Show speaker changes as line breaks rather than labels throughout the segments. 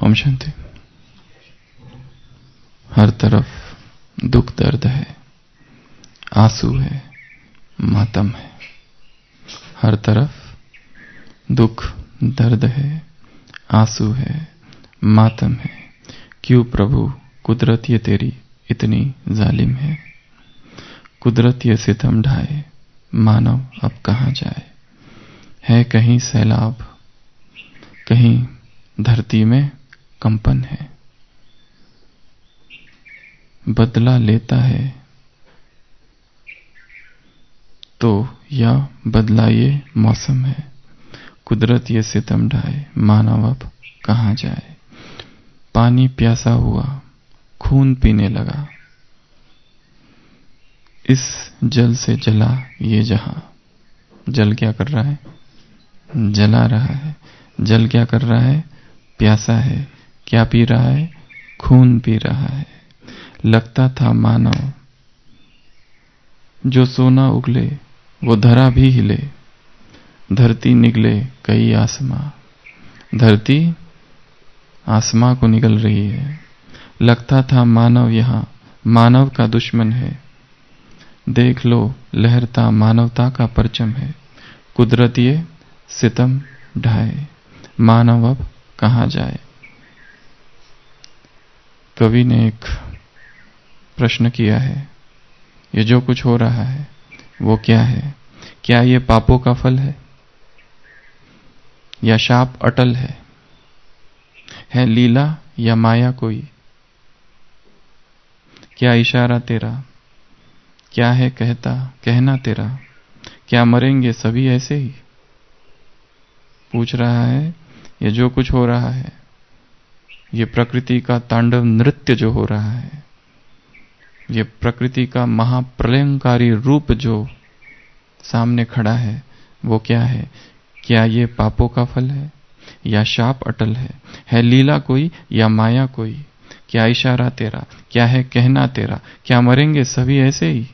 ओम शांति। हर तरफ दुख दर्द है, आंसू है, मातम है। हर तरफ दुख दर्द है, आंसू है, मातम है। क्यों प्रभु कुदरत ये तेरी इतनी जालिम है। कुदरत ये सितम ढाए, मानव अब कहाँ जाए। है कहीं सैलाब, कहीं धरती में कंपन है। बदला लेता है तो या बदला ये मौसम है। कुदरत ये सितम ढाए, मानव अब कहाँ जाए। पानी प्यासा हुआ, खून पीने लगा। इस जल से जला ये जहां। जल क्या कर रहा है? जला रहा है। जल क्या कर रहा है? प्यासा है। क्या पी रहा है? खून पी रहा है। लगता था मानव जो सोना उगले वो धरा भी हिले। धरती निगले कई आसमां। धरती आसमां को निगल रही है। लगता था मानव यहां मानव का दुश्मन है। देख लो लहरता मानवता का परचम है। कुदरत ये सितम ढाए, मानव अब कहाँ जाए। कवि ने एक प्रश्न किया है, ये जो कुछ हो रहा है वो क्या है? क्या ये पापों का फल है या शाप अटल है लीला या माया कोई? क्या इशारा तेरा? क्या है कहना तेरा? क्या मरेंगे सभी ऐसे ही? पूछ रहा है ये जो कुछ हो रहा है, ये प्रकृति का तांडव नृत्य जो हो रहा है, ये प्रकृति का महाप्रलयंकारी रूप जो सामने खड़ा है वो क्या है? क्या ये पापों का फल है या शाप अटल है लीला कोई या माया कोई? क्या इशारा तेरा? क्या है कहना तेरा? क्या मरेंगे सभी ऐसे ही?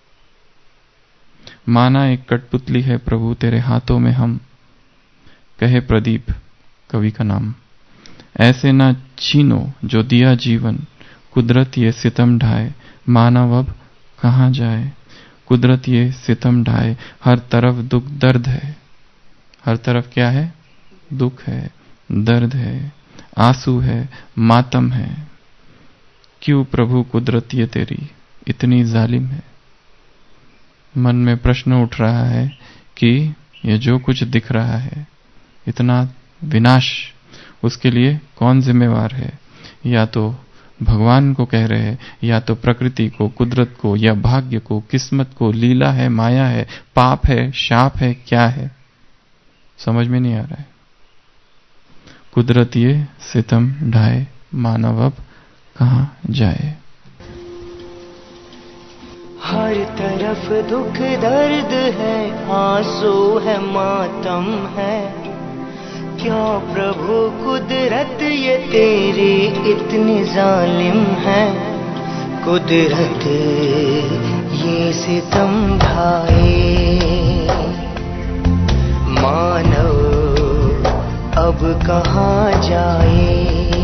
माना एक कठपुतली है प्रभु तेरे हाथों में हम। कहे प्रदीप, कवि का नाम, ऐसे ना छीनो जो दिया जीवन। कुदरत ये सितम ढाए, मानव अब कहाँ जाए। कुदरत ये सितम ढाए, हर तरफ दुख दर्द है। हर तरफ क्या है? दुख है, दर्द है, आंसू है, मातम है। क्यों प्रभु कुदरत ये तेरी इतनी जालिम है। मन में प्रश्न उठ रहा है कि ये जो कुछ दिख रहा है, इतना विनाश, उसके लिए कौन जिम्मेवार है? या तो भगवान को कह रहे हैं, या तो प्रकृति को, कुदरत को, या भाग्य को, किस्मत को, लीला है, माया है, पाप है, शाप है, क्या है? समझ में नहीं आ रहा है। कुदरत ये सितम ढाए, मानव अब कहाँ जाए।
हर तरफ दुख दर्द है, आंसू है, मातम है। क्या प्रभु कुदरत ये तेरी इतनी जालिम है। कुदरत ये सितम ढाए, मानव अब कहाँ जाए।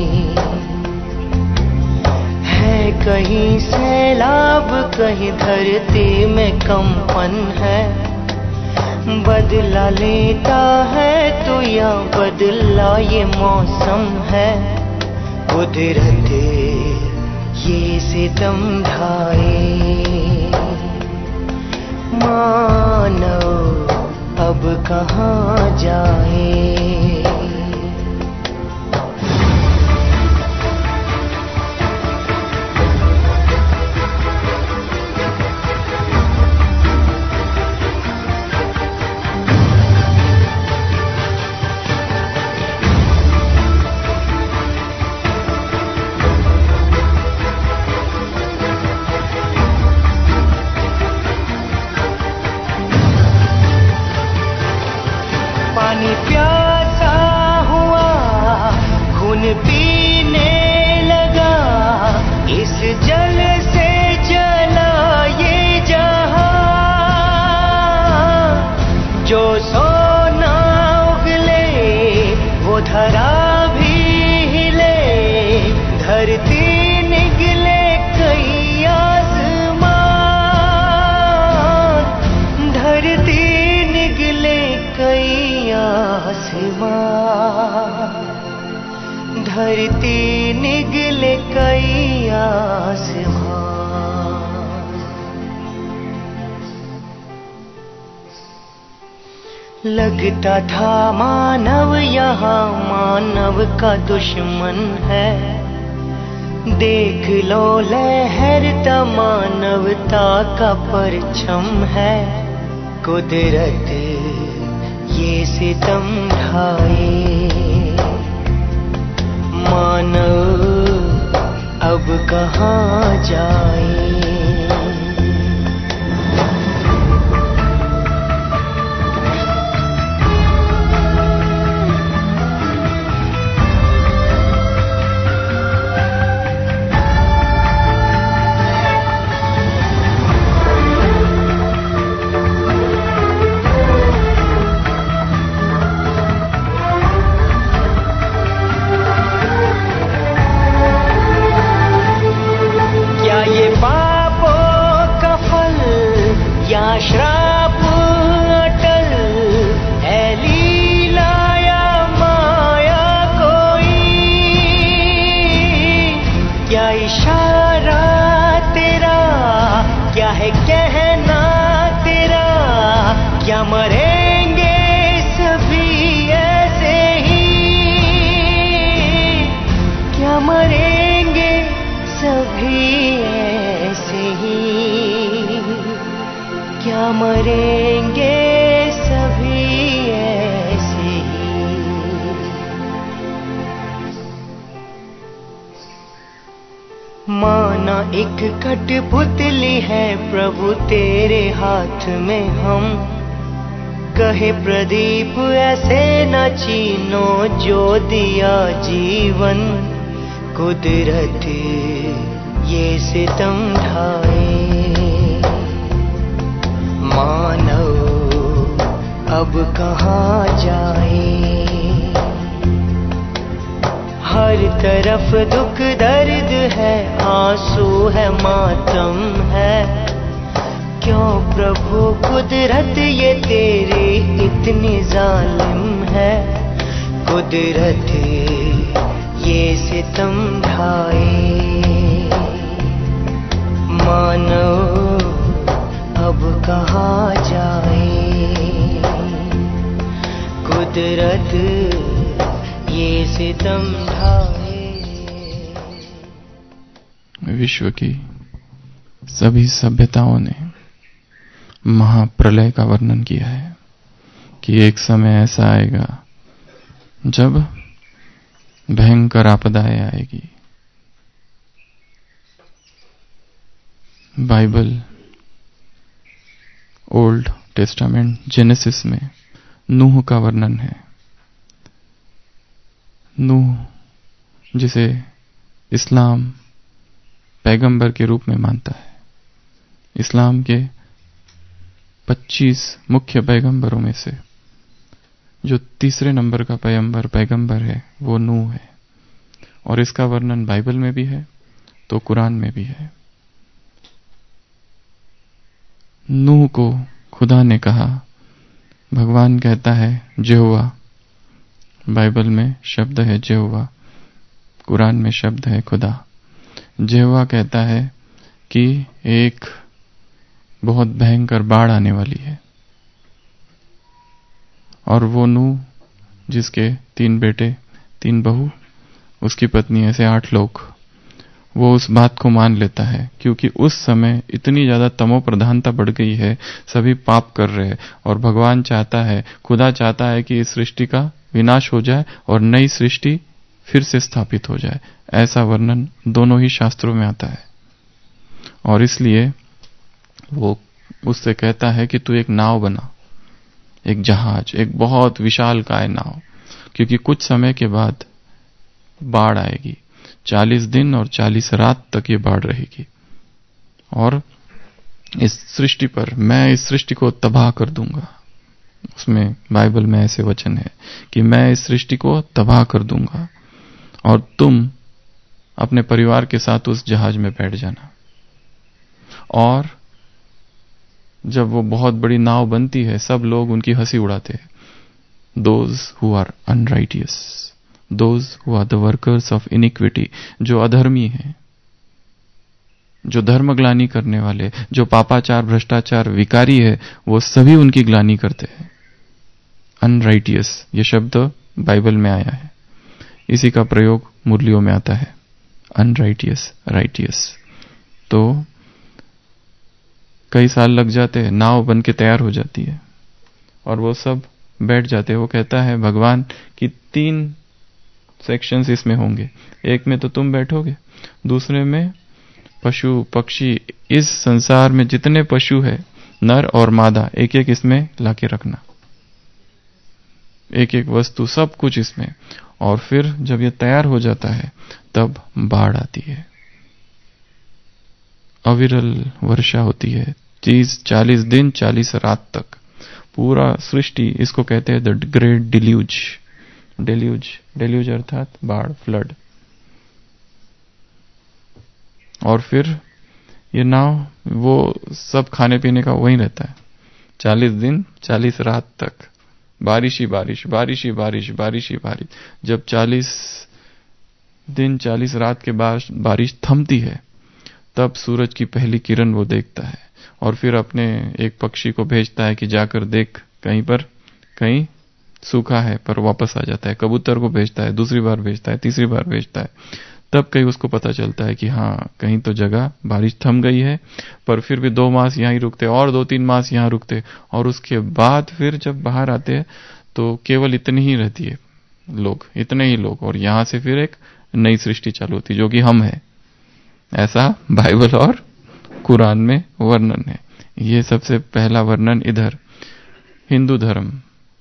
है कहीं सैलाब, कहीं धरती में कंपन है। बदला लेता है तो या बदला ये मौसम है। कुदरत ये सितम ढाए, मानव अब कहाँ जाए। पानी प्यासा हुआ, खून पीने लगा। इस जल से जला ये जहां। जो सोना उगले वो धरा भी हिले। आसमां, धरती निगले कई आसमां। लगता था मानव यहाँ मानव का दुश्मन है, देख लो लहरता मानवता का परचम है। कुदरत ये सितम ढाए, मानव अब कहाँ जाए। श्राप अटल है लीला या माया कोई, क्या इशारा तेरा, क्या है कहना तेरा, क्या मरेंगे सभी ऐसे ही, क्या मरेंगे सभी ऐसे ही, क्या मरेंगे सभी ऐसे ही। माना एक कठपुतली है प्रभु तेरे हाथ में हम, कहे प्रदीप ऐसे न छीनो जो दिया जीवन। कुदरत ये सितम ढाए, मानव अब कहाँ जाए। हर तरफ दुख दर्द है, आंसू है, मातम है। क्यों प्रभु कुदरत ये तेरी इतनी जालिम है। कुदरत ये सितम ढाए, मानव अब कहाँ जाए। कुदरत ये सितम ढाए।
विश्व की सभी सभ्यताओं ने महाप्रलय का वर्णन किया है कि एक समय ऐसा आएगा जब भयंकर आपदाएं आएगी। बाइबल ओल्ड टेस्टामेंट जेनेसिस में नूह का वर्णन है। नूह जिसे इस्लाम पैगंबर के रूप में मानता है। इस्लाम के 25 मुख्य पैगंबरों में से जो तीसरे नंबर का पैगंबर है वो नूह है, और इसका वर्णन बाइबल में भी है तो कुरान में भी है। नूह को खुदा ने कहा, भगवान कहता है यहोवा, बाइबल में शब्द है यहोवा, कुरान में शब्द है खुदा। यहोवा कहता है कि एक बहुत भयंकर बाढ़ आने वाली है, और वो नूह जिसके 3 बेटे 3 बहू, उसकी पत्नी ऐसे 8 लोग, वो उस बात को मान लेता है क्योंकि उस समय इतनी ज्यादा तमो प्रधानता बढ़ गई है, सभी पाप कर रहे हैं, और भगवान चाहता है, खुदा चाहता है कि इस सृष्टि का विनाश हो जाए और नई सृष्टि फिर से स्थापित हो जाए। ऐसा वर्णन दोनों ही शास्त्रों में आता है। और इसलिए वो उससे कहता है कि तू एक नाव बना, एक जहाज, एक बहुत विशालकाय नाव, क्योंकि कुछ समय के बाद बाढ़ आएगी। 40 दिन और 40 रात तक ये बाढ़ रहेगी, और इस सृष्टि पर मैं इस सृष्टि को तबाह कर दूंगा। उसमें बाइबल में ऐसे वचन है कि मैं इस सृष्टि को तबाह कर दूंगा और तुम अपने परिवार के साथ उस जहाज में बैठ जाना। और जब वो बहुत बड़ी नाव बनती है, सब लोग उनकी हंसी उड़ाते हैं। those who are unrighteous, those who are the workers of iniquity, जो अधर्मी हैं, जो धर्मग्लानि करने वाले, जो पापाचार भ्रष्टाचार विकारी है, वो सभी उनकी ग्लानि करते हैं। अनराइटियस ये शब्द बाइबल में आया है, इसी का प्रयोग मुरलियों में आता है, अनराइटियस राइटियस। तो कई साल लग जाते हैं, नाव बन के तैयार हो जाती है और वो सब बैठ जाते हैं। वो कहता है भगवान कि 3 सेक्शंस इसमें होंगे, एक में तो तुम बैठोगे, दूसरे में पशु पक्षी, इस संसार में जितने पशु है नर और मादा, एक एक इसमें लाके रखना, एक एक वस्तु, सब कुछ इसमें। और फिर जब ये तैयार हो जाता है तब बाढ़ आती है, अविरल वर्षा होती है, 40 दिन 40 रात तक पूरा सृष्टि, इसको कहते हैं द ग्रेट डिल्यूज। डिल्यूज अर्थात बाढ़, फ्लड। और फिर ये नाव, वो सब खाने पीने का वहीं रहता है 40 दिन 40 रात तक, बारिश ही बारिश, बारिश ही बारिश, बारिश ही बारिश। जब 40 दिन 40 रात के बाद बारिश थमती है तब सूरज की पहली किरण वो देखता है और फिर अपने एक पक्षी को भेजता है कि जाकर देख, कहीं सूखा है, पर वापस आ जाता है। कबूतर को भेजता है, दूसरी बार भेजता है, तीसरी बार भेजता है, तब कहीं उसको पता चलता है कि हाँ कहीं तो जगह बारिश थम गई है। पर फिर भी 2 मास यहीं रुकते और 2-3 मास यहां रुकते और उसके बाद फिर जब बाहर आते हैं तो केवल इतनी ही रहती है, लोग, इतने ही लोग, और यहां से फिर एक नई सृष्टि चालू होती जो कि हम है। ऐसा बाइबल और कुरान में वर्णन है। ये सबसे पहला वर्णन इधर। हिंदू धर्म,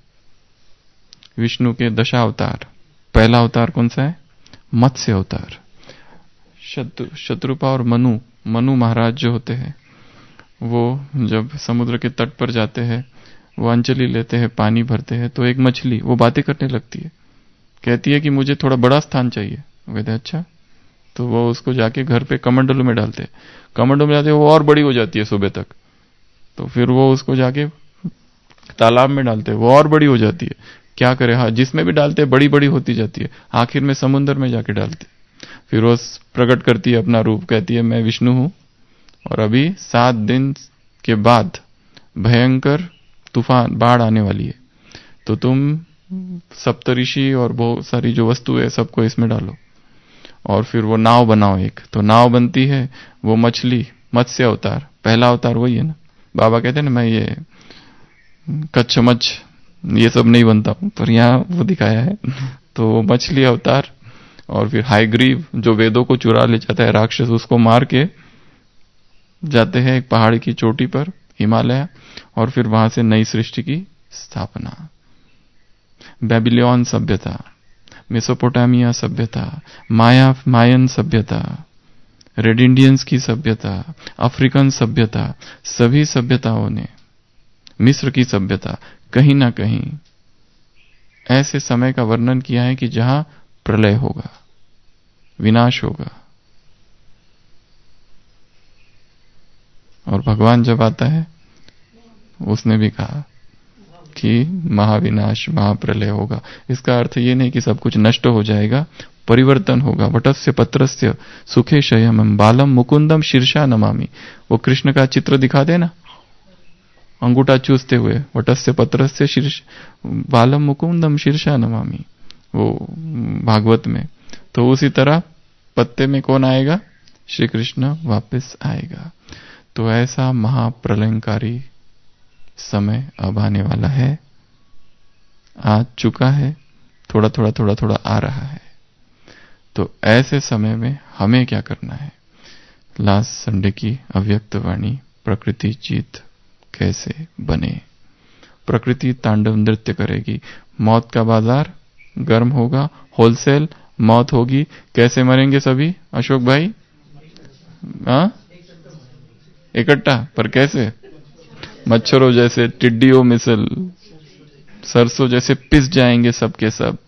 विष्णु के 10 अवतार, पहला अवतार कौन सा है? मत्स्य अवतार। शत्रुपा और मनु महाराज जो होते हैं, वो जब समुद्र के तट पर जाते हैं, वो अंजलि लेते हैं, पानी भरते हैं, तो एक मछली वो बातें करने लगती है, कहती है कि मुझे थोड़ा बड़ा स्थान चाहिए। कहते हैं अच्छा, तो वो उसको जाके घर पे कमंडलू में डालते हैं, वो और बड़ी हो जाती है सुबह तक। तो फिर वो उसको जाके तालाब में डालते हैं, वो और बड़ी हो जाती है। क्या करे, हाँ, जिसमें भी डालते हैं बड़ी बड़ी होती जाती है, आखिर में समुद्र में जाके डालते। फिर वो प्रकट करती है अपना रूप, कहती है मैं विष्णु हूं और अभी 7 दिन के बाद भयंकर तूफान, बाढ़ आने वाली है, तो तुम सप्तऋषि और बहुत सारी जो वस्तु है सबको इसमें डालो और फिर वो नाव बनाओ एक। तो नाव बनती है, वो मछली, मत्स्य अवतार, पहला अवतार वही है ना। बाबा कहते हैं ना, मैं ये कच्छमच्छ ये सब नहीं बनता हूं, पर यहाँ वो दिखाया है। तो मछली अवतार और फिर हायग्रीव जो वेदों को चुरा ले जाता है राक्षस, उसको मार के जाते हैं एक पहाड़ की चोटी पर, हिमालय, और फिर वहां से नई सृष्टि की स्थापना। बेबीलोन सभ्यता, मेसोपोटामिया सभ्यता, मायन सभ्यता, रेड इंडियंस की सभ्यता, अफ्रीकन सभ्यता, सभी सभ्यताओं ने, मिस्र की सभ्यता, कहीं ना कहीं ऐसे समय का वर्णन किया है कि जहां प्रलय होगा, विनाश होगा। और भगवान जब आता है उसने भी कहा कि महाविनाश, महाप्रलय होगा। इसका अर्थ ये नहीं कि सब कुछ नष्ट हो जाएगा, परिवर्तन होगा। वटस्य पत्रस्य सुखे शयमं बालम मुकुंदम शीर्षा नमामि। वो कृष्ण का चित्र दिखा देना, अंगूठा चूसते हुए, वटस्य पत्रस्य शीर्ष बालम मुकुंदम शीर्षा नमामि, वो भागवत में। तो उसी तरह पत्ते में कौन आएगा? श्री कृष्ण वापस आएगा। तो ऐसा महाप्रलयंकारी समय अब आने वाला है, आ चुका है, थोड़ा थोड़ा आ रहा है। तो ऐसे समय में हमें क्या करना है? लास्ट संडे की अव्यक्त वाणी, प्रकृति जीत कैसे बने। प्रकृति तांडव नृत्य करेगी, मौत का बाजार गर्म होगा, होलसेल मौत होगी। कैसे मरेंगे सभी अशोक भाई? इकट्ठा, पर कैसे? मच्छरों जैसे, टिड्डियों मिसल, सरसों जैसे पिस जाएंगे सबके सब।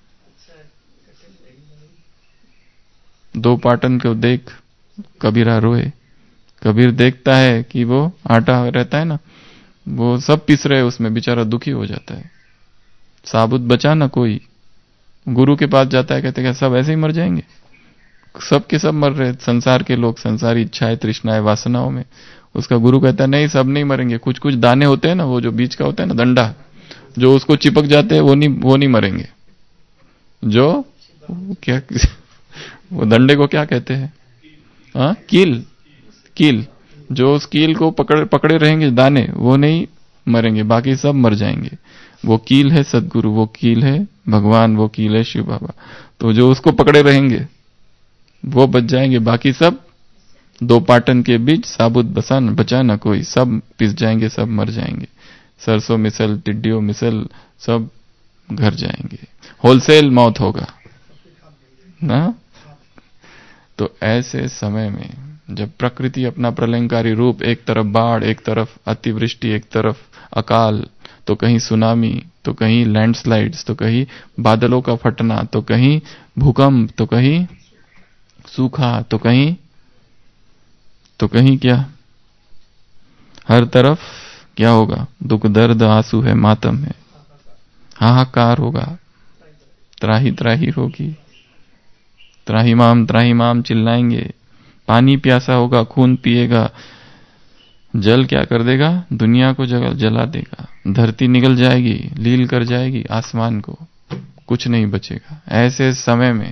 2 पाटन को देख कबीरा रोए। कबीर देखता है कि वो आटा रहता है ना, वो सब पिस रहे उसमें, बेचारा दुखी हो जाता है। साबुत बचा ना कोई। गुरु के पास जाता है, कहते क्या सब ऐसे ही मर जाएंगे? सब के सब मर रहे, संसार के लोग, संसारी इच्छाएं, तृष्णाएं, वासनाओं में। उसका गुरु कहता है नहीं, सब नहीं मरेंगे। कुछ कुछ दाने होते हैं ना, वो जो बीच का होता है ना डंडा, जो उसको चिपक जाते हैं वो नहीं मरेंगे। जो क्या वो डंडे को क्या कहते हैं? हाँ, कील। जो उस कील को पकड़े रहेंगे दाने, वो नहीं मरेंगे, बाकी सब मर जाएंगे। वो कील है सदगुरु, वो कील है भगवान, वो कील है शिव बाबा। तो जो उसको पकड़े रहेंगे वो बच जाएंगे, बाकी सब दो पाटन के बीच साबुत बचा ना कोई, सब पिस जाएंगे, सब मर जाएंगे। सरसों मिसल, टिड्डियों मिसल, सब घर जाएंगे, होलसेल मौत होगा ना। तो ऐसे समय में जब प्रकृति अपना प्रलयंकारी रूप, एक तरफ बाढ़, एक तरफ अतिवृष्टि, एक तरफ अकाल, तो कहीं सुनामी, तो कहीं लैंडस्लाइड्स, तो कहीं बादलों का फटना, तो कहीं भूकंप, तो कहीं सूखा, तो कहीं क्या, हर तरफ क्या होगा? दुख, दर्द, आंसू है, मातम है, हाहाकार होगा, त्राही त्राही होगी, त्राही माम चिल्लाएंगे। पानी प्यासा होगा, खून पिएगा, जल क्या कर देगा? दुनिया को जला देगा, धरती निगल जाएगी, लील कर जाएगी आसमान को, कुछ नहीं बचेगा। ऐसे समय में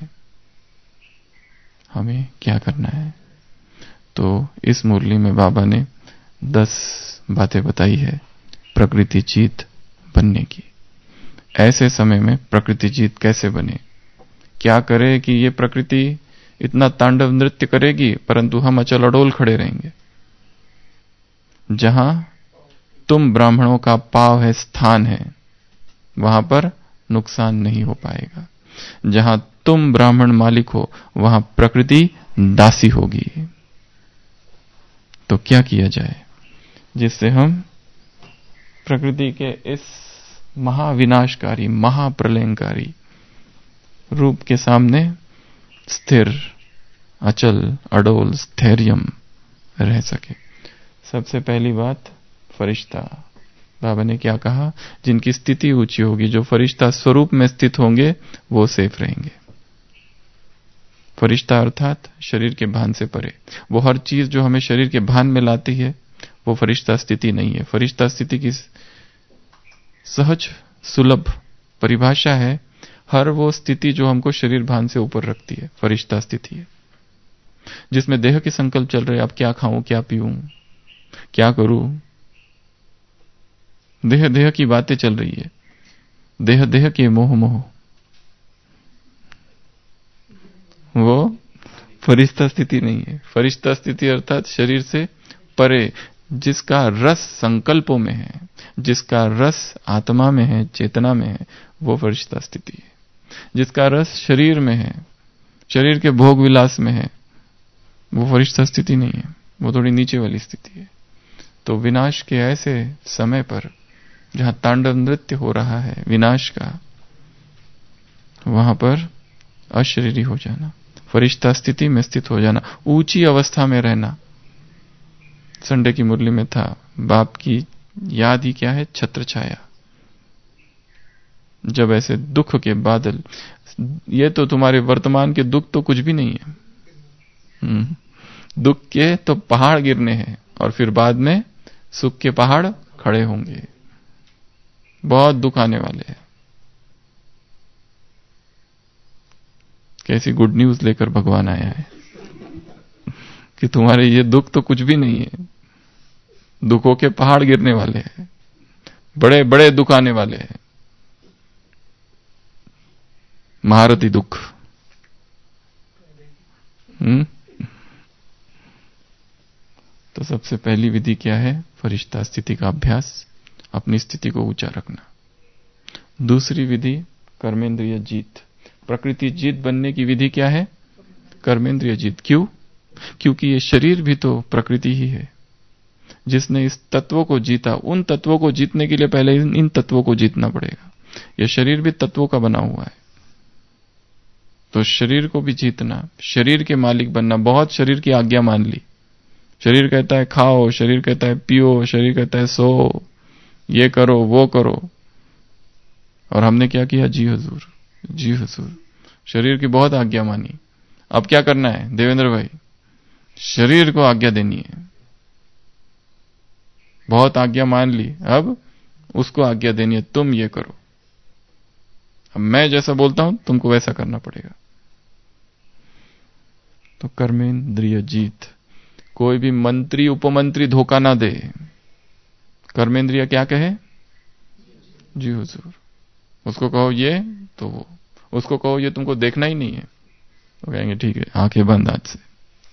हमें क्या करना है? तो इस मुरली में बाबा ने 10 बातें बताई है प्रकृति जीत बनने की। ऐसे समय में प्रकृति जीत कैसे बने? क्या करे कि ये प्रकृति इतना तांडव नृत्य करेगी, परंतु हम अचल अडोल खड़े रहेंगे। जहां तुम ब्राह्मणों का पाव है, स्थान है, वहां पर नुकसान नहीं हो पाएगा। जहां तुम ब्राह्मण मालिक हो, वहां प्रकृति दासी होगी। तो क्या किया जाए जिससे हम प्रकृति के इस महाविनाशकारी, महाप्रलयंकारी रूप के सामने स्थिर, अचल, अडोल, स्थैर्यम रह सके? सबसे पहली बात, फरिश्ता। बाबा ने क्या कहा? जिनकी स्थिति ऊंची होगी, जो फरिश्ता स्वरूप में स्थित होंगे, वो सेफ रहेंगे। फरिश्ता अर्थात शरीर के भान से परे। वो हर चीज जो हमें शरीर के भान में लाती है, वो फरिश्ता स्थिति नहीं है। फरिश्ता स्थिति की सहज सुलभ परिभाषा है, हर वो स्थिति जो हमको शरीर भान से ऊपर रखती है, फरिश्ता स्थिति है। जिसमें देह के संकल्प चल रहे, अब क्या खाऊं, क्या पीऊं, क्या करूं, देह की बातें चल रही है, देह के मोह, वो फरिश्ता स्थिति नहीं है। फरिश्ता स्थिति अर्थात शरीर से परे, जिसका रस संकल्पों में है, जिसका रस आत्मा में है, चेतना में है, वो फरिश्ता स्थिति है। जिसका रस शरीर में है, शरीर के भोग विलास में है, वो फरिश्ता स्थिति नहीं है, वो थोड़ी नीचे वाली स्थिति है। तो विनाश के ऐसे समय पर जहां तांडव नृत्य हो रहा है विनाश का, वहां पर अशरीरी हो जाना, फरिश्ता स्थिति में स्थित हो जाना, ऊंची अवस्था में रहना। संडे की मुरली में था, बाप की याद ही क्या है? छत्र छाया। जब ऐसे दुख के बादल, ये तो तुम्हारे वर्तमान के दुख तो कुछ भी नहीं है, दुख के तो पहाड़ गिरने हैं, और फिर बाद में सुख के पहाड़ खड़े होंगे। बहुत दुख आने वाले हैं। कैसी गुड न्यूज लेकर भगवान आया है कि तुम्हारे ये दुख तो कुछ भी नहीं है, दुखों के पहाड़ गिरने वाले हैं, बड़े बड़े दुख आने वाले हैं, महारथी दुख। तो सबसे पहली विधि क्या है? फरिश्ता स्थिति का अभ्यास, अपनी स्थिति को ऊंचा रखना। दूसरी विधि, कर्मेंद्रिय जीत। प्रकृति जीत बनने की विधि क्या है? कर्मेंद्रिय जीत। क्यों? क्योंकि ये शरीर भी तो प्रकृति ही है। जिसने इस तत्वों को जीता, उन तत्वों को जीतने के लिए पहले इन तत्वों को जीतना पड़ेगा। यह शरीर भी तत्वों का बना हुआ है, तो शरीर को भी जीतना, शरीर के मालिक बनना। बहुत शरीर की आज्ञा मान ली। शरीर कहता है खाओ, शरीर कहता है पियो, शरीर कहता है सो, ये करो वो करो। और हमने क्या किया? जी हुजूर, जी हुजूर। शरीर की बहुत आज्ञा मानी। अब क्या करना है देवेंद्र भाई? शरीर को आज्ञा देनी है। बहुत आज्ञा मान ली, अब उसको आज्ञा देनी है, तुम ये करो। अब मैं जैसा बोलता हूं तुमको वैसा करना पड़ेगा। तो कर्मेंद्रिय जीत। कोई भी मंत्री उपमंत्री धोखा ना दे। कर्मेंद्रिय क्या कहे? जी हुजूर। उसको कहो ये तो वो, उसको कहो ये तुमको देखना ही नहीं है, तो कहेंगे ठीक है, आंखें बंद आज से।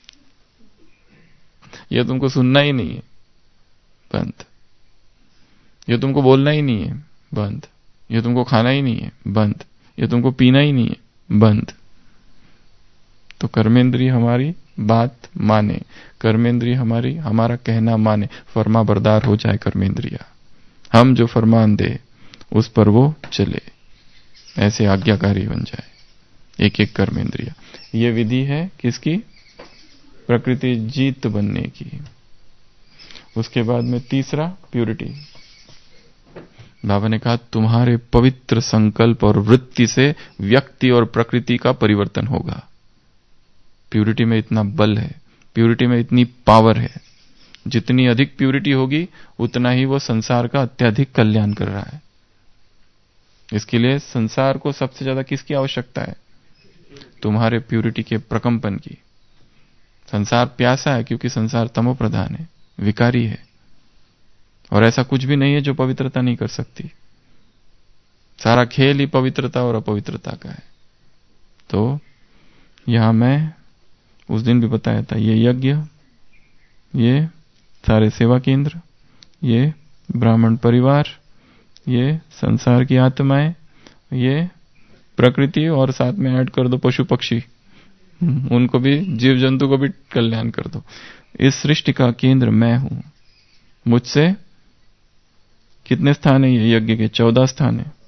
ये तुमको सुनना ही नहीं है, बंद। ये तुमको बोलना ही नहीं है, बंद। ये तुमको खाना ही नहीं है, बंद। ये तुमको पीना ही नहीं है, बंद। तो कर्मेंद्रिय हमारी बात माने, कर्मेंद्रिय हमारा कहना माने, फर्मा बरदार हो जाए कर्मेंद्रिय। हम जो फरमान दे उस पर वो चले, ऐसे आज्ञाकारी बन जाए एक एक कर्मेंद्रिय। ये विधि है किसकी? प्रकृति जीत बनने की। उसके बाद में तीसरा प्यूरिटी। बाबा ने कहा तुम्हारे पवित्र संकल्प और वृत्ति से व्यक्ति और प्रकृति का परिवर्तन होगा। प्यूरिटी में इतना बल है, प्यूरिटी में इतनी पावर है। जितनी अधिक प्यूरिटी होगी उतना ही वो संसार का अत्यधिक कल्याण कर रहा है। इसके लिए संसार को सबसे ज्यादा किसकी आवश्यकता है? तुम्हारे प्यूरिटी के प्रकंपन की। संसार प्यासा है क्योंकि संसार तमो प्रधान है, विकारी है, और ऐसा कुछ भी नहीं है जो पवित्रता नहीं कर सकती। सारा खेल ही पवित्रता और अपवित्रता का है। तो यहां मैं उस दिन भी बताया था, ये यज्ञ, ये सारे सेवा केंद्र, ये ब्राह्मण परिवार, ये संसार की आत्माएं, ये प्रकृति, और साथ में ऐड कर दो पशु पक्षी, उनको भी, जीव जंतु को भी कल्याण कर दो। इस सृष्टि का केंद्र मैं हूं। मुझसे कितने स्थान है? ये यज्ञ के 14 स्थान है।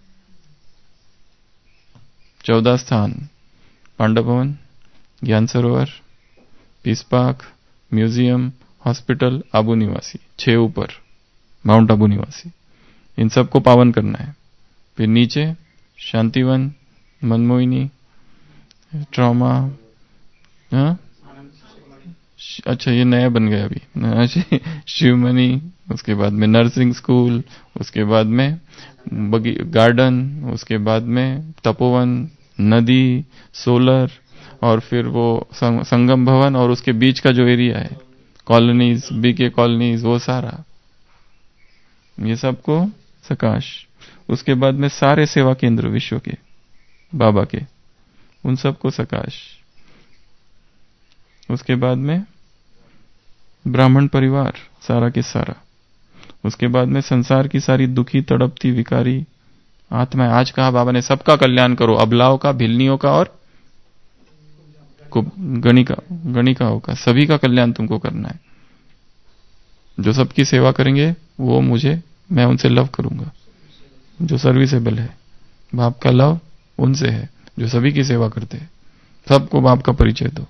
14 स्थान, Pandav Bhavan, Gyan Sarovar, peace park, museum, hospital, Abu निवासी, 6 ऊपर, माउंट आबू निवासी, इन सबको पावन करना है। फिर नीचे शांतिवन, मनमोहिनी, ट्रॉमा, अच्छा ये नया बन गया अभी, शिवमणि, उसके बाद में नर्सिंग स्कूल, उसके बाद में गार्डन, उसके बाद में तपोवन, नदी, सोलर, और फिर वो संगम भवन, और उसके बीच का जो एरिया है, कॉलोनीज, बीके कॉलोनीज, वो सारा, ये सबको सकाश। उसके बाद में सारे सेवा केंद्र विश्व के बाबा के, उन सबको सकाश। उसके बाद में ब्राह्मण परिवार सारा के सारा। उसके बाद में संसार की सारी दुखी तड़पती विकारी आत्माएं। आज कहा बाबा ने सबका कल्याण करो, अबलाओं का, भिलनियों का और गणिकाओं का, सभी का कल्याण तुमको करना है। जो सबकी सेवा करेंगे वो मैं उनसे लव करूंगा। जो सर्विसेबल है, बाप का लव उनसे है जो सभी की सेवा करते हैं। सबको बाप का परिचय दो।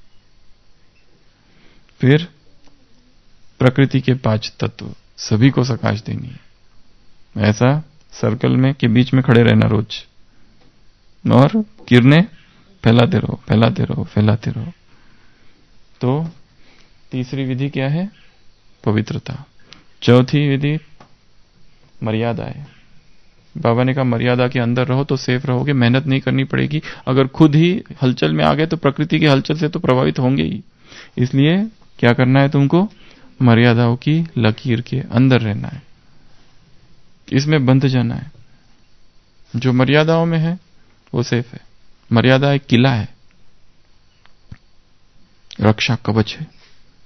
फिर प्रकृति के 5 तत्व सभी को सकाश देनी है। ऐसा सर्कल में के बीच में खड़े रहना रोज, और किरणें फैलाते रहो, फैलाते रहो, फैलाते रहो। तो तीसरी विधि क्या है? पवित्रता। चौथी विधि मर्यादा है। बाबा ने कहा मर्यादा के अंदर रहो तो सेफ रहोगे, मेहनत नहीं करनी पड़ेगी। अगर खुद ही हलचल में आ गए तो प्रकृति की हलचल से तो प्रभावित होंगे ही। इसलिए क्या करना है तुमको? मर्यादाओं की लकीर के अंदर रहना है, इसमें बंध जाना है। जो मर्यादाओं में है वो सेफ है। मर्यादा एक किला है, रक्षा कवच है।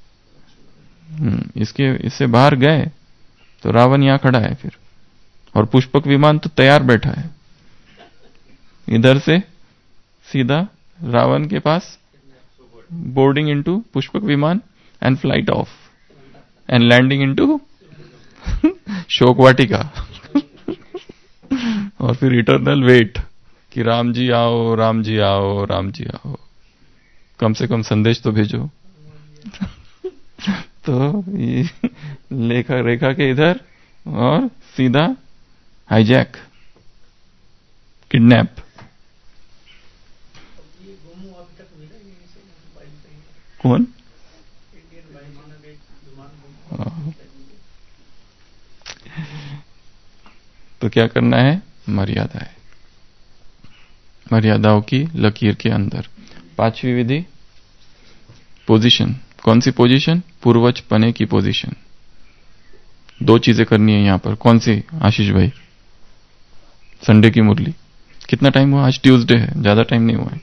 इससे बाहर गए तो रावण यहां खड़ा है फिर, और पुष्पक विमान तो तैयार बैठा है। इधर से सीधा रावण के पास boarding into Pushpak Viman and flight off and landing into Shok Vatika और फिर इटरनल वेट कि राम जी आओ, राम जी आओ, राम जी आओ, कम से कम संदेश तो भेजो। तो ये रेखा के इधर और सीधा हाईजैक, किडनैप। कौन? तो क्या करना है? मर्यादा है, मर्यादाओं की लकीर के अंदर। पांचवी विधि, पोजीशन। कौन सी पोजीशन? पूर्वज पने की पोजीशन। दो चीजें करनी है यहां पर। कौन सी आशीष भाई? संडे की मुरली। कितना टाइम हुआ? आज ट्यूसडे है, ज्यादा टाइम नहीं हुआ है।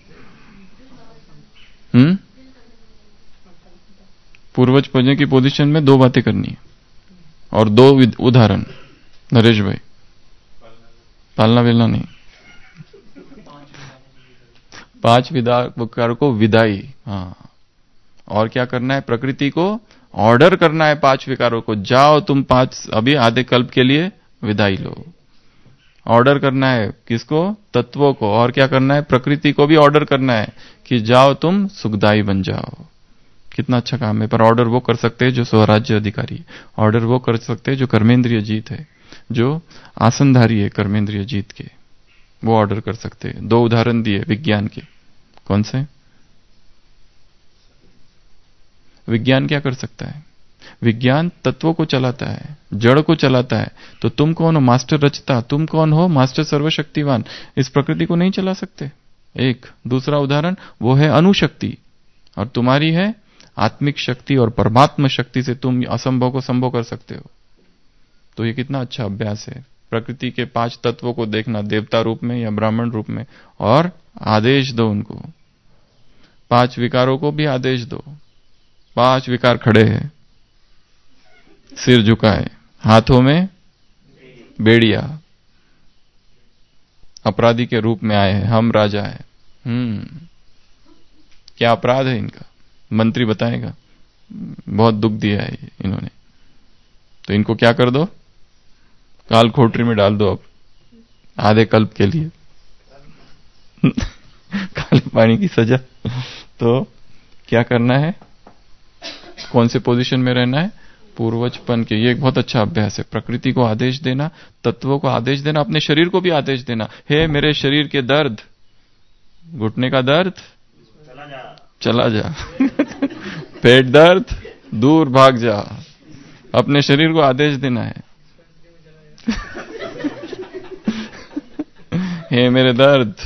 पूर्वज पने की पोजीशन में दो बातें करनी है और दो उदाहरण। नरेश भाई, पालना वेलना नहीं, पांच विकार को विदाई। हाँ, और क्या करना है? प्रकृति को ऑर्डर करना है पांच विकारों को, जाओ तुम पांच अभी आधे कल्प के लिए विदाई लो। ऑर्डर करना है किसको? तत्वों को। और क्या करना है? प्रकृति को भी ऑर्डर करना है कि जाओ तुम सुखदाई बन जाओ। कितना अच्छा काम है। पर ऑर्डर वो कर सकते हैं जो स्वराज्य अधिकारी, ऑर्डर वो कर सकते हैं जो कर्मेंद्रिय जीत है, जो आसनधारी है कर्मेंद्रिय जीत के, वो ऑर्डर कर सकते हैं। दो उदाहरण दिए विज्ञान के। कौन से? विज्ञान क्या कर सकता है? विज्ञान तत्वों को चलाता है, जड़ को चलाता है। तो तुम कौन हो? मास्टर रचता। तुम कौन हो? मास्टर सर्वशक्तिवान। इस प्रकृति को नहीं चला सकते। एक दूसरा उदाहरण वो है अणुशक्ति, और तुम्हारी है आत्मिक शक्ति, और परमात्मा शक्ति से तुम असंभव को संभव कर सकते हो। तो ये कितना अच्छा अभ्यास है, प्रकृति के पांच तत्वों को देखना, देवता रूप में या ब्राह्मण रूप में, और आदेश दो उनको। पांच विकारों को भी आदेश दो। पांच विकार खड़े हैं, सिर झुकाए, हाथों में बेड़िया, अपराधी के रूप में आए हैं, हम राजा है। क्या अपराध है इनका? मंत्री बताएगा। बहुत दुख दिया है इन्होंने, तो इनको क्या कर दो? काल कोठरी में डाल दो अब आधे कल्प के लिए। काले पानी की सजा। तो क्या करना है? कौन से पोजीशन में रहना है? पूर्वजपन के। ये एक बहुत अच्छा अभ्यास है। प्रकृति को आदेश देना, तत्वों को आदेश देना, अपने शरीर को भी आदेश देना। हे मेरे शरीर के दर्द, घुटने का दर्द चला जा, पेट दर्द दूर भाग जा। अपने शरीर को आदेश देना है। हे मेरे दर्द,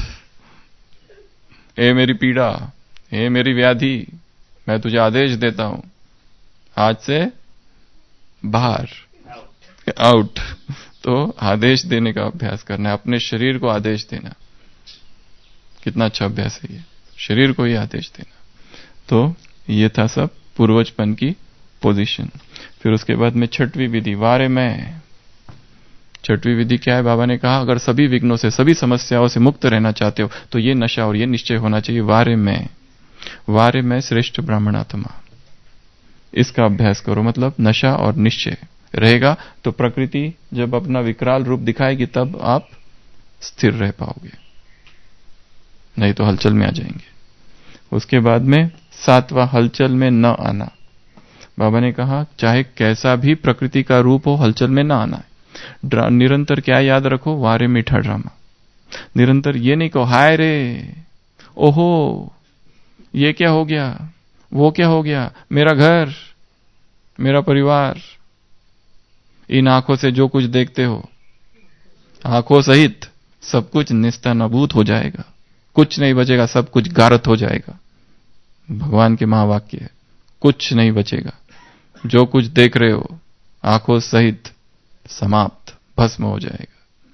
हे मेरी पीड़ा, हे मेरी व्याधि, मैं तुझे आदेश देता हूं, आज से बाहर, आउट। तो आदेश देने का अभ्यास करना है, अपने शरीर को आदेश देना। कितना अच्छा अभ्यास है ये, शरीर को ही आदेश देना। तो ये था सब पूर्वजपन की पोजीशन। फिर उसके बाद में छठवीं विधि, वारे में। छठवीं विधि क्या है? बाबा ने कहा अगर सभी विघ्नों से, सभी समस्याओं से मुक्त रहना चाहते हो तो ये नशा और ये निश्चय होना चाहिए, वारे में। वारे में श्रेष्ठ ब्राह्मणात्मा, इसका अभ्यास करो। मतलब नशा और निश्चय रहेगा तो प्रकृति जब अपना विकराल रूप दिखाएगी तब आप स्थिर रह पाओगे, नहीं तो हलचल में आ जाएंगे। उसके बाद में सातवां, हलचल में न आना। बाबा ने कहा चाहे कैसा भी प्रकृति का रूप हो, हलचल में न आना है। निरंतर क्या याद रखो? वारे मीठा ड्रामा। निरंतर ये नहीं कहो हाय रे, ओहो ये क्या हो गया, वो क्या हो गया, मेरा घर, मेरा परिवार। इन आंखों से जो कुछ देखते हो, आंखों सहित सब कुछ निस्तानाबूत हो जाएगा, कुछ नहीं बचेगा, सब कुछ गारत हो जाएगा। भगवान के महावाक्य है, कुछ नहीं बचेगा। जो कुछ देख रहे हो आंखों सहित समाप्त, भस्म हो जाएगा।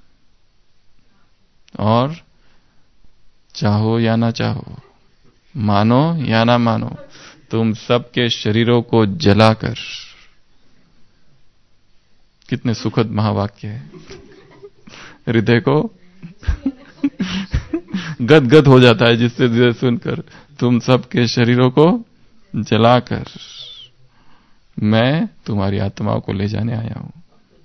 और चाहो या ना चाहो, मानो या ना मानो, तुम सबके शरीरों को जलाकर, कितने सुखद महावाक्य है, हृदय को गदगद हो जाता है जिससे सुनकर। तुम सबके शरीरों को जलाकर मैं तुम्हारी आत्माओं को ले जाने आया हूं।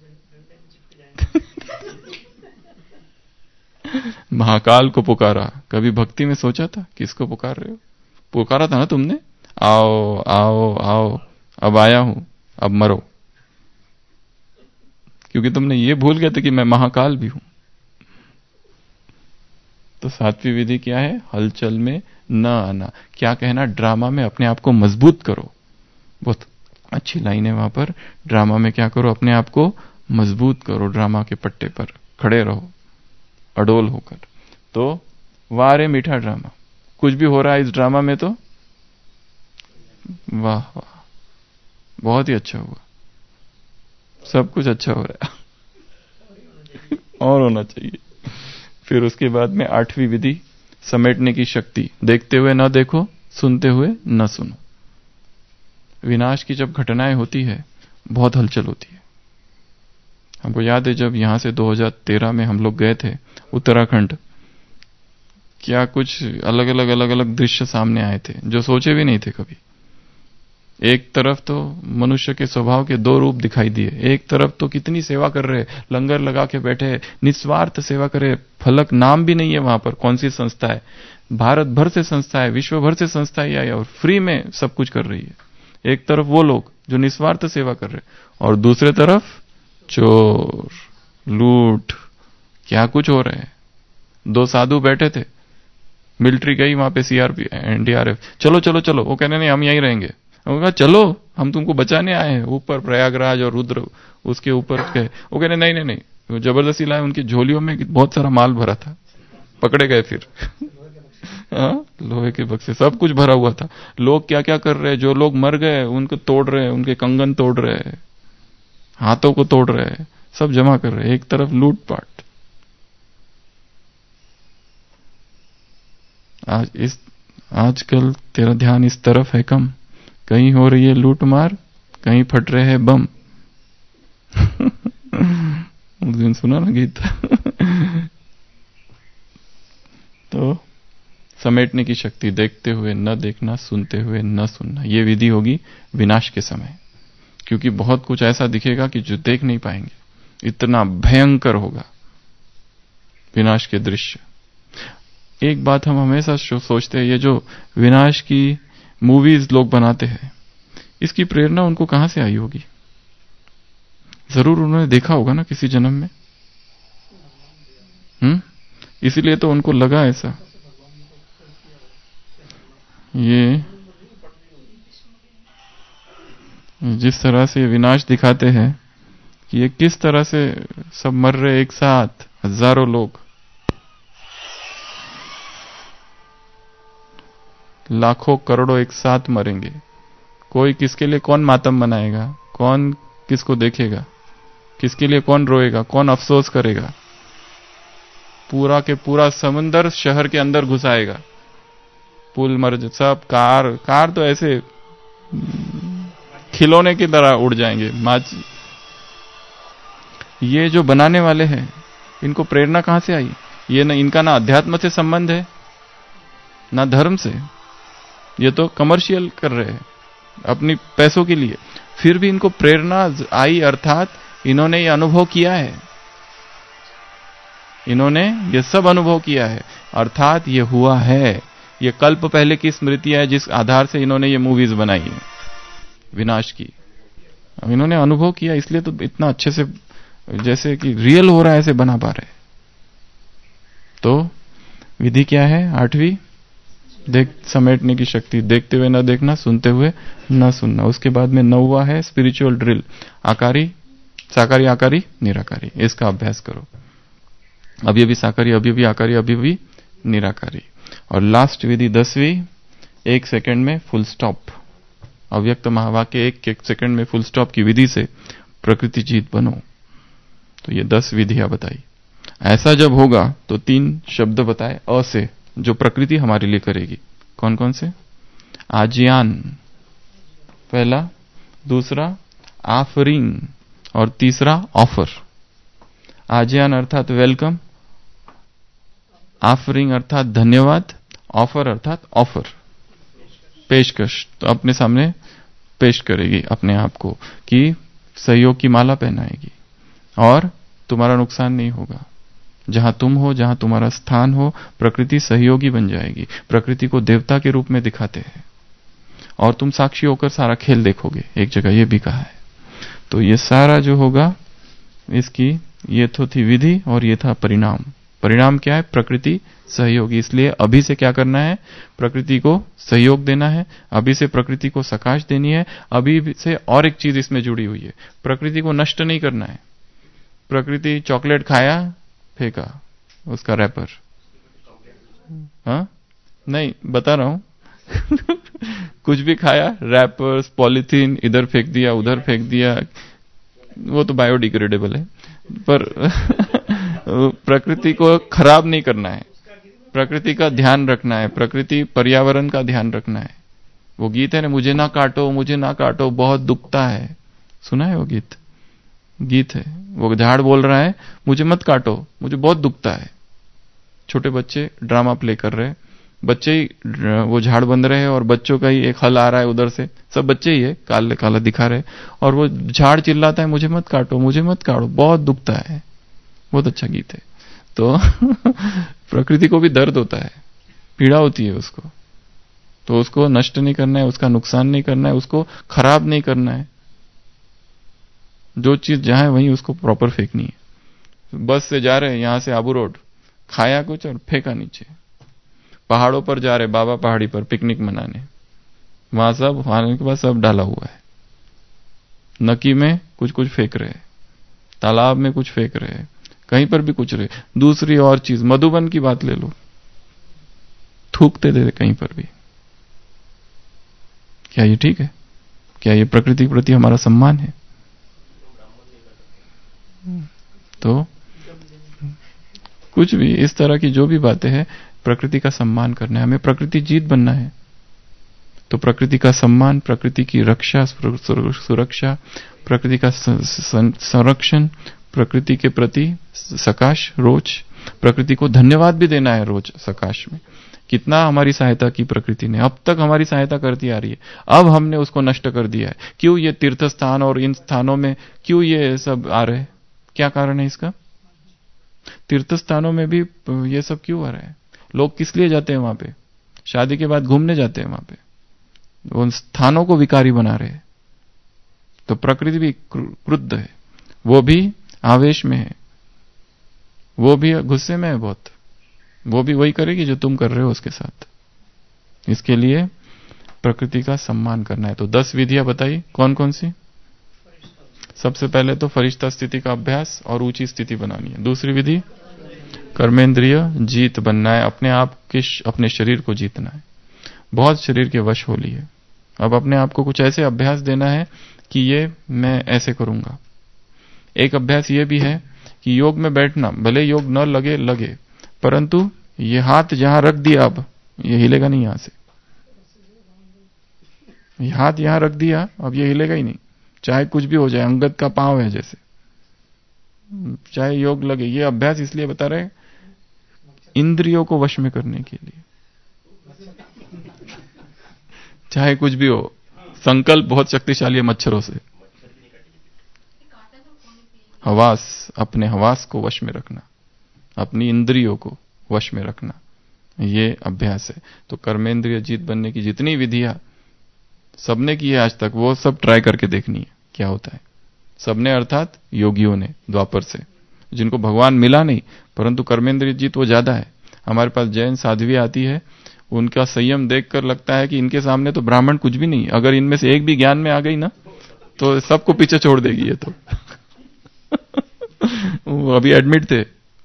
महाकाल को पुकारा। कभी भक्ति में सोचा था किसको पुकार रहे हो? पुकारा था ना तुमने, आओ आओ आओ, अब आया हूं, अब मरो। क्योंकि तुमने ये भूल गए थे कि मैं महाकाल भी हूं। तो 7वीं विधि क्या है? हलचल में न आना। क्या कहना? ड्रामा में अपने आप को मजबूत करो। बहुत अच्छी लाइन है वहां पर। ड्रामा में क्या करो? अपने आप को मजबूत करो, ड्रामा के पट्टे पर खड़े रहो अडोल होकर। तो वारे मीठा ड्रामा, कुछ भी हो रहा है इस ड्रामा में तो वाह वाह, बहुत ही अच्छा हुआ, सब कुछ अच्छा हो रहा है और होना चाहिए। फिर उसके बाद में 8वीं विधि समेटने की शक्ति। देखते हुए न देखो, सुनते हुए न सुनो। विनाश की जब घटनाएं होती है बहुत हलचल होती है। हमको याद है जब यहां से 2013 में हम लोग गए थे उत्तराखंड, क्या कुछ अलग अलग दृश्य सामने आए थे जो सोचे भी नहीं थे कभी। एक तरफ तो मनुष्य के स्वभाव के 2 रूप दिखाई दिए। एक तरफ तो कितनी सेवा कर रहे, लंगर लगा के बैठे, निस्वार्थ सेवा करे। फलक नाम भी नहीं है वहां पर कौन सी संस्था है, भारत भर से संस्था है, विश्व भर से संस्थाएं आई और फ्री में सब कुछ कर रही है। एक तरफ वो लोग जो निस्वार्थ सेवा कर रहे, और दूसरे तरफ चोर, लूट, क्या कुछ हो रहा है। 2 साधु बैठे थे, मिलिट्री गई वहां पे, सीआरपी एनडीआरएफ, चलो चलो चलो, वो कहने नहीं हम यहीं रहेंगे। कहा चलो हम तुमको बचाने आए हैं, ऊपर प्रयागराज और रुद्र उसके ऊपर गए। वो कहने नहीं नहीं नहीं, जबरदस्ती लाए। उनकी झोलियों में बहुत सारा माल भरा था, पकड़े गए फिर लोहे के बक्से सब कुछ भरा हुआ था। लोग क्या क्या कर रहे हैं, जो लोग मर गए उनको तोड़ रहे हैं, उनके कंगन तोड़ रहे हैं, हाथों को तोड़ रहे हैं, सब जमा कर रहे हैं। एक तरफ लूटपाट। आजकल तेरा ध्यान इस तरफ है कम, कहीं हो रही है लूट मार, कहीं फट रहे हैं बम उस दिन सुना ना गीत तो समेटने की शक्ति, देखते हुए न देखना, सुनते हुए न सुनना, ये विधि होगी विनाश के समय। क्योंकि बहुत कुछ ऐसा दिखेगा कि जो देख नहीं पाएंगे, इतना भयंकर होगा विनाश के दृश्य। एक बात हम हमेशा सोचते हैं, ये जो विनाश की मूवीज लोग बनाते हैं, इसकी प्रेरणा उनको कहां से आई होगी? जरूर उन्होंने देखा होगा ना किसी जन्म में। इसीलिए तो उनको लगा ऐसा। ये जिस तरह से विनाश दिखाते हैं कि ये किस तरह से सब मर रहे एक साथ, हजारों लोग, लाखों करोड़ों एक साथ मरेंगे। कोई किसके लिए कौन मातम मनाएगा, कौन किसको देखेगा, किसके लिए कौन रोएगा, कौन अफसोस करेगा। पूरा के पूरा समुंदर शहर के अंदर घुसाएगा, पुल मर, सब कार तो ऐसे खिलौने की तरह उड़ जाएंगे। ये जो बनाने वाले हैं, इनको प्रेरणा कहां से आई? ये न इनका ना अध्यात्म से संबंध है ना धर्म से, ये तो कमर्शियल कर रहे हैं अपनी पैसों के लिए। फिर भी इनको प्रेरणा आई, अर्थात इन्होंने ये अनुभव किया है, इन्होंने ये सब अनुभव किया है, अर्थात ये हुआ है। ये कल्प पहले की स्मृतियां है जिस आधार से इन्होंने ये मूवीज बनाई है विनाश की। अब इन्होंने अनुभव किया, इसलिए तो इतना अच्छे से जैसे कि रियल हो रहा है ऐसे बना पा रहे। तो विधि क्या है? 8वीं, देख समेटने की शक्ति, देखते हुए न देखना, सुनते हुए न सुनना। उसके बाद में 9वां है स्पिरिचुअल ड्रिल, आकारी, साकारी, आकारी, निराकारी। इसका अभ्यास करो। अभी भी साकारी, अभी भी आकारी, अभी भी निराकारी। और लास्ट विधि 10वीं, 1 सेकंड में फुल स्टॉप। अव्यक्त महावाक्य 1 सेकंड में फुल स्टॉप की विधि से प्रकृति जीत बनो। तो ये 10 विधियां बताई। ऐसा जब होगा तो 3 शब्द बताए अ से, जो प्रकृति हमारे लिए करेगी। कौन कौन से? आज्ञान पहला, दूसरा आफरिंग, और तीसरा ऑफर। आज्ञान अर्थात वेलकम, आफरिंग अर्थात धन्यवाद, ऑफर अर्थात ऑफर, पेशकश। तो अपने सामने पेश करेगी अपने आप को कि सहयोग की माला पहनाएगी और तुम्हारा नुकसान नहीं होगा। जहां तुम हो, जहां तुम्हारा स्थान हो, प्रकृति सहयोगी बन जाएगी। प्रकृति को देवता के रूप में दिखाते हैं और तुम साक्षी होकर सारा खेल देखोगे। एक जगह ये भी कहा है। तो ये सारा जो होगा, इसकी ये तो थी विधि और ये था परिणाम। परिणाम क्या है? प्रकृति सहयोगी। इसलिए अभी से क्या करना है? प्रकृति को सहयोग देना है, अभी से प्रकृति को सकाश देनी है। अभी से और एक चीज इसमें जुड़ी हुई है, प्रकृति को नष्ट नहीं करना है। प्रकृति चॉकलेट खाया, फेंका उसका रैपर, हाँ नहीं बता रहा हूं कुछ भी खाया, रैपर्स, पॉलीथीन इधर फेंक दिया, उधर फेंक दिया, वो तो बायोडिग्रेडेबल है, पर प्रकृति को खराब नहीं करना है, प्रकृति का ध्यान रखना है, प्रकृति पर्यावरण का ध्यान रखना है। वो गीत है ना, मुझे ना काटो, मुझे ना काटो, बहुत दुखता है, सुना है वो गीत? गीत है, वो झाड़ बोल रहा है मुझे मत काटो, मुझे बहुत दुखता है। छोटे बच्चे ड्रामा प्ले कर रहे हैं, बच्चे ही वो झाड़ बंद रहे हैं और बच्चों का ही एक हल आ रहा है उधर से, सब बच्चे ही है, काले काला दिखा रहे, और वो झाड़ चिल्लाता है मुझे मत काटो, मुझे मत काटो, बहुत दुखता है। बहुत अच्छा गीत है। तो प्रकृति को भी दर्द होता है, पीड़ा होती है उसको, तो उसको नष्ट नहीं करना है, उसका नुकसान नहीं करना है, उसको खराब नहीं करना है। जो चीज जहां है वहीं उसको प्रॉपर फेंकनी है। बस से जा रहे हैं यहां से आबू रोड, खाया कुछ और फेंका नीचे। पहाड़ों पर जा रहे, बाबा पहाड़ी पर पिकनिक मनाने, वहां सब खाने के बाद सब डाला हुआ है। नकी में कुछ कुछ फेंक रहे, तालाब में कुछ फेंक रहे, कहीं पर भी कुछ रहे। दूसरी और चीज, मधुबन की बात ले लो, थूकते थे कहीं पर भी। क्या ये ठीक है? क्या ये प्रकृति के प्रति हमारा सम्मान है? तो कुछ भी इस तरह की जो भी बातें हैं, प्रकृति का सम्मान करना है, हमें प्रकृति जीत बनना है। तो प्रकृति का सम्मान, प्रकृति की रक्षा, सुरक्षा, प्रकृति का संरक्षण, प्रकृति के प्रति सकाश, रोज प्रकृति को धन्यवाद भी देना है रोज सकाश में। कितना हमारी सहायता की प्रकृति ने, अब तक हमारी सहायता करती आ रही है, अब हमने उसको नष्ट कर दिया है। क्यों ये तीर्थ स्थान और इन स्थानों में क्यों ये सब आ रहे हैं? क्या कारण है इसका? तीर्थ स्थानों में भी ये सब क्यों आ रहा है? लोग किस लिए जाते हैं वहां पे? शादी के बाद घूमने जाते हैं वहां पे, उन स्थानों को विकारी बना रहे हैं। तो प्रकृति भी क्रुद्ध है, वो भी आवेश में है, वो भी गुस्से में है बहुत, वो भी वही करेगी जो तुम कर रहे हो उसके साथ। इसके लिए प्रकृति का सम्मान करना है। तो 10 विधियां बताई, कौन कौन सी? सबसे पहले तो फरिश्ता स्थिति का अभ्यास और ऊंची स्थिति बनानी है। दूसरी विधि, कर्मेंद्रिय जीत बनना है, अपने आप के अपने शरीर को जीतना है। बहुत शरीर के वश हो लिए, अब अपने आप को कुछ ऐसे अभ्यास देना है कि ये मैं ऐसे करूंगा। एक अभ्यास ये भी है कि योग में बैठना, भले योग न लगे लगे, परंतु ये हाथ जहां रख दिया, अब ये हिलेगा नहीं, यहां से ये हाथ यहां रख दिया, अब ये हिलेगा ही नहीं, चाहे कुछ भी हो जाए। अंगद का पांव है जैसे, चाहे योग लगे। ये अभ्यास इसलिए बता रहे, इंद्रियों को वश में करने के लिए, चाहे कुछ भी हो। संकल्प बहुत शक्तिशाली है मच्छरों से। हवास, अपने हवास को वश में रखना, अपनी इंद्रियों को वश में रखना, ये अभ्यास है। तो कर्मेंद्रिय जीत बनने की जितनी विधियां सबने की है आज तक, वो सब ट्राई करके देखनी है क्या होता है। सबने अर्थात योगियों ने, द्वापर से, जिनको भगवान मिला नहीं, परंतु कर्मेंद्रिय जीत वो ज्यादा है। हमारे पास जैन साध्वी आती है, उनका संयम देखकर लगता है कि इनके सामने तो ब्राह्मण कुछ भी नहीं। अगर इनमें से एक भी ज्ञान में आ गई ना, तो सबको पीछे छोड़ देगी ये तो वो अभी एडमिट थे,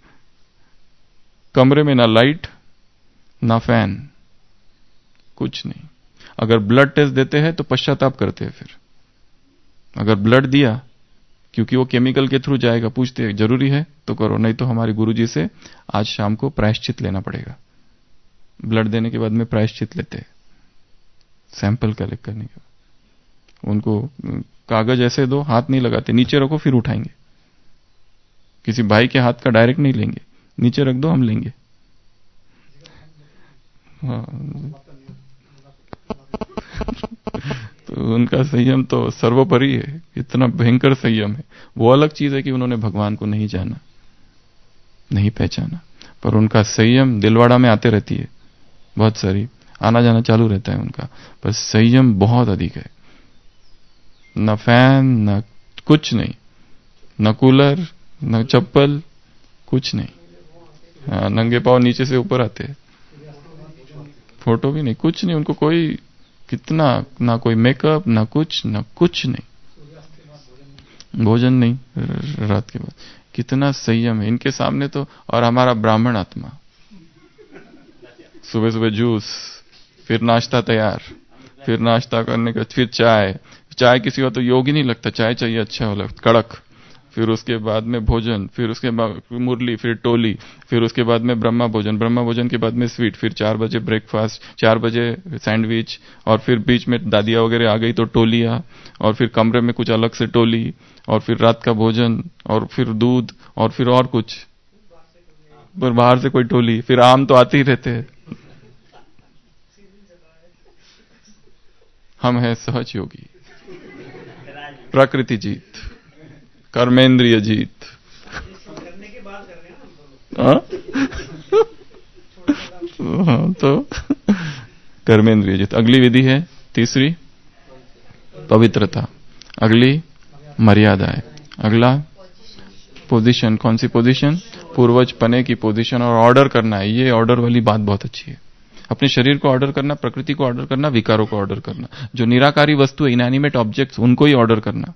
कमरे में ना लाइट ना फैन, कुछ नहीं। अगर ब्लड टेस्ट देते हैं तो पश्चाताप करते हैं। फिर अगर ब्लड दिया, क्योंकि वो केमिकल के थ्रू जाएगा, पूछते हैं जरूरी है तो करो, नहीं तो हमारे गुरुजी से आज शाम को प्रायश्चित लेना पड़ेगा। ब्लड देने के बाद में प्रायश्चित लेते हैं, सैंपल कलेक्ट करने के बाद। उनको कागज ऐसे दो, हाथ नहीं लगाते, नीचे रखो फिर उठाएंगे। किसी भाई के हाथ का डायरेक्ट नहीं लेंगे, नीचे रख दो हम लेंगे। तो उनका संयम तो सर्वोपरि है, इतना भयंकर संयम है। वो अलग चीज है कि उन्होंने भगवान को नहीं जाना, नहीं पहचाना, पर उनका संयम दिलवाड़ा में आते रहती है, बहुत सारी आना जाना चालू रहता है उनका, पर संयम बहुत अधिक है। न फैन, न कुछ नहीं, न कूलर, न चप्पल, कुछ नहीं। हाँ, नंगे पाँव नीचे से ऊपर आते हैं। फोटो भी नहीं, कुछ नहीं, उनको कोई कितना ना कोई मेकअप ना कुछ नहीं, भोजन नहीं रात के बाद। कितना संयम है इनके सामने तो। और हमारा ब्राह्मण आत्मा, सुबह सुबह जूस, फिर नाश्ता तैयार, फिर नाश्ता करने का फिर चाय किसी को तो योग ही नहीं लगता, चाय चाहिए अच्छा वाला कड़क, फिर उसके बाद में भोजन, फिर उसके बाद मुरली, फिर टोली, फिर उसके बाद में ब्रह्मा भोजन के बाद में स्वीट, फिर 4 बजे ब्रेकफास्ट, 4 बजे सैंडविच, और फिर बीच में दादिया वगैरह आ गई तो टोलियां, और फिर कमरे में कुछ अलग से टोली, और फिर रात का भोजन, और फिर दूध, और फिर और कुछ, पर बाहर से कोई टोली, फिर आम तो आते ही रहते हैं। हम हैं सहज योगी, प्रकृति जीत, कर्मेंद्रिय जीत। तो कर्मेंद्रिय जीत। अगली विधि है तीसरी, पवित्रता। अगली मर्यादा है। अगला पोजीशन। कौन सी पोजीशन? पूर्वज पने की पोजीशन। और ऑर्डर करना है। ये ऑर्डर वाली बात बहुत अच्छी है। अपने शरीर को ऑर्डर करना, प्रकृति को ऑर्डर करना, विकारों को ऑर्डर करना, जो निराकारी वस्तु है, इनएनिमेट ऑब्जेक्ट्स, उनको ही ऑर्डर करना।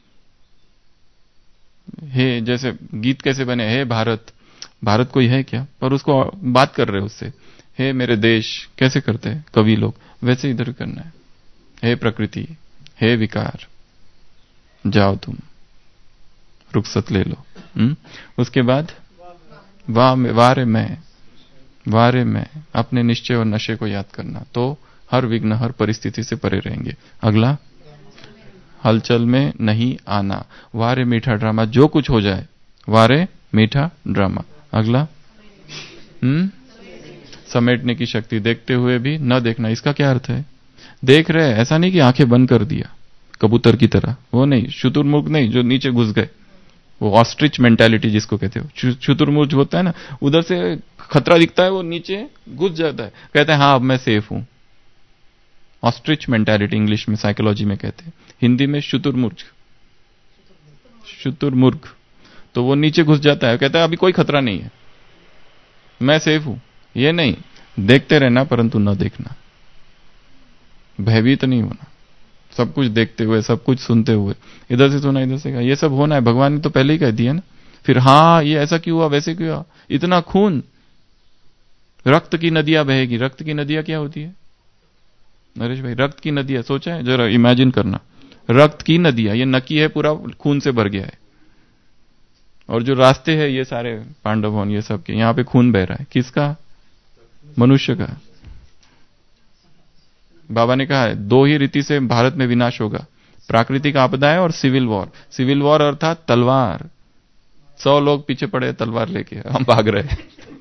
हे, जैसे गीत कैसे बने, हे भारत, भारत कोई है क्या, पर उसको बात कर रहे हो उससे। हे मेरे देश, कैसे करते हैं कवि लोग, वैसे इधर करना है। हे प्रकृति, हे विकार, जाओ तुम, रुखसत ले लो। उसके बाद वारे मैं अपने निश्चय और नशे को याद करना, तो हर विघ्न, हर परिस्थिति से परे रहेंगे। अगला, हलचल में नहीं आना। वारे मीठा ड्रामा, जो कुछ हो जाए, वारे मीठा ड्रामा। अगला, समेटने की शक्ति, देखते हुए भी न देखना। इसका क्या अर्थ है? देख रहे हैं, ऐसा नहीं कि आंखें बंद कर दिया कबूतर की तरह, वो नहीं, शुतुरमुर्ग नहीं जो नीचे घुस गए, वो ऑस्ट्रिच मेंटालिटी जिसको कहते हो। शुतुरमुर्ग होता है ना, उधर से खतरा दिखता है, वो नीचे घुस जाता है, कहता है हाँ अब मैं सेफ हूं। ऑस्ट्रिच मेंटालिटी इंग्लिश में, साइकोलॉजी में कहते हैं। हिंदी में शुतुरमुर्ग। तो वो नीचे घुस जाता है, कहता है अभी कोई खतरा नहीं है, मैं सेफ हूं। ये नहीं, देखते रहना परंतु न देखना, भयभीत नहीं होना, सब कुछ देखते हुए, सब कुछ सुनते हुए, इधर से सुना इधर से कहा, ये सब होना है। भगवान ने तो पहले ही कह दिया ना। फिर हाँ ये ऐसा क्यों हुआ, वैसे क्यों हुआ, इतना खून, रक्त की नदियां बहेगी। रक्त की नदियां क्या होती है नरेश भाई? रक्त की नदियां, सोचा है जरा, इमेजिन करना, रक्त की नदियां, ये नकी है, पूरा खून से भर गया है, और जो रास्ते हैं ये सारे पांडव वन, ये सब के, यहां पे खून बह रहा है। किसका? मनुष्य का। बाबा ने कहा है 2 ही रीति से भारत में विनाश होगा, प्राकृतिक आपदाएं और सिविल वॉर। सिविल वॉर अर्थात तलवार, 100 लोग पीछे पड़े तलवार लेके, हम भाग रहे।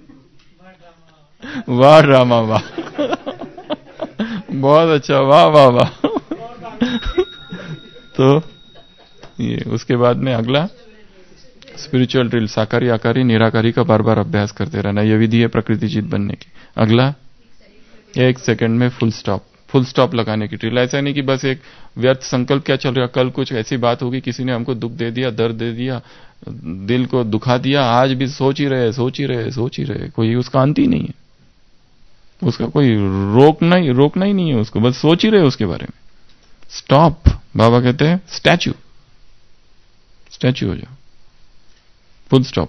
वाह रामा वाह, बहुत अच्छा, वाह वाह वाह। तो ये उसके बाद में अगला, स्पिरिचुअल ड्रिल, साकारी आकारी निराकारी का बार बार अभ्यास करते रहना, यह विधि है प्रकृति जीत बनने की। अगला, 1 सेकंड में फुल स्टॉप लगाने की ड्रिल। ऐसा नहीं कि बस एक व्यर्थ संकल्प, क्या चल रहा, कल कुछ ऐसी बात होगी, किसी ने हमको दुख दे दिया, दर्द दे दिया, दिल को दुखा दिया, आज भी सोच ही रहे, कोई उसका अंत ही नहीं है, उसका कोई रोकना ही नहीं है उसको, बस सोच ही रहे उसके बारे में। स्टॉप, बाबा कहते हैं स्टैच्यू हो जाओ, फुल स्टॉप।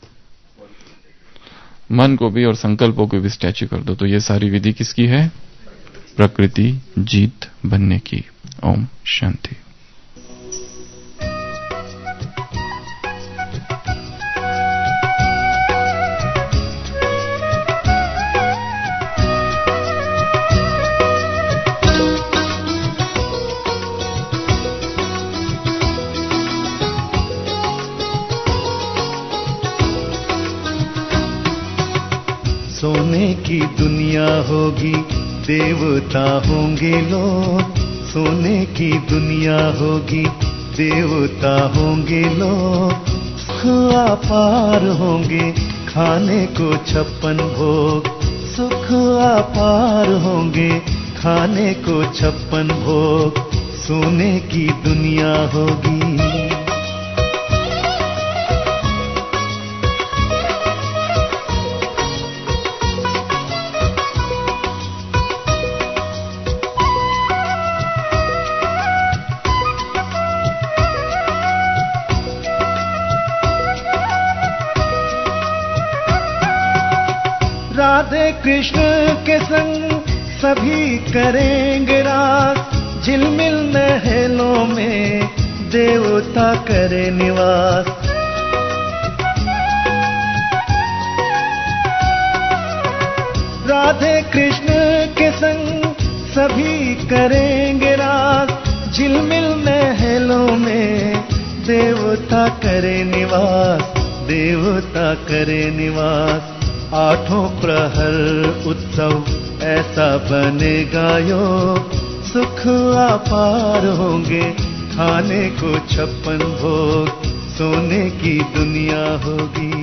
मन को भी और संकल्पों को भी स्टैच्यू कर दो। तो ये सारी विधि किसकी है? प्रकृति जीत बनने की। ओम शांति।
सोने की दुनिया होगी, देवता होंगे लोग। सोने की दुनिया होगी, देवता होंगे लोग। सुख अपार होंगे, खाने को 56 भोग। सुख अपार होंगे, खाने को 56 भोग। सोने की दुनिया होगी। सभी करेंगे रास, झिलमिल महलों में देवता करे निवास। राधे कृष्ण के संग सभी करेंगे रास, झिलमिल महलों में देवता करे निवास, देवता करे निवास। आठों प्रहर उत्सव ऐसा बनेगा योग, सुख अपार होंगे खाने को 56 भोग, सोने की दुनिया होगी